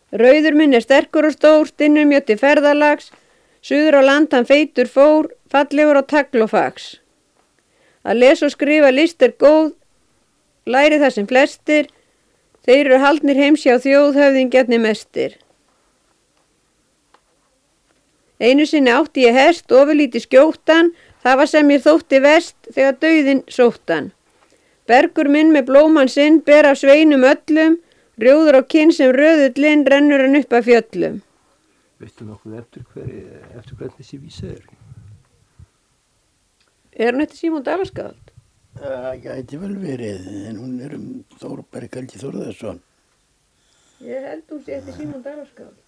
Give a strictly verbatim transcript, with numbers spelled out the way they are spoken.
Rauður minn er sterkur og stór, stinnur mjög til ferðalags, suður á land hann feitur fór, fallegur á tagl og fax. Að lesa og skrifa list er góð, læri það sem flestir, þeir eru haldnir heimsjá þjóðhöfðingjarnir mestir. Einu sinni átti ég hest, ofurlítið skjóttan, það var sem mér þótti verst þegar dauðinn sóttan. Bergur minn með blóman sinn ber af sveinum öllum, rjóður á kinn sem röðullinn rennur hann upp af fjöllum. Veistu nokkuð eftir, hver, eftir hvern þessi vísa er? Er hún eftir Símon Dalaskáld? Það gæti vel verið, en hún er um Þórberg Helgi Þórðarson. Ég held hún sé eftir Símon Dalaskáld.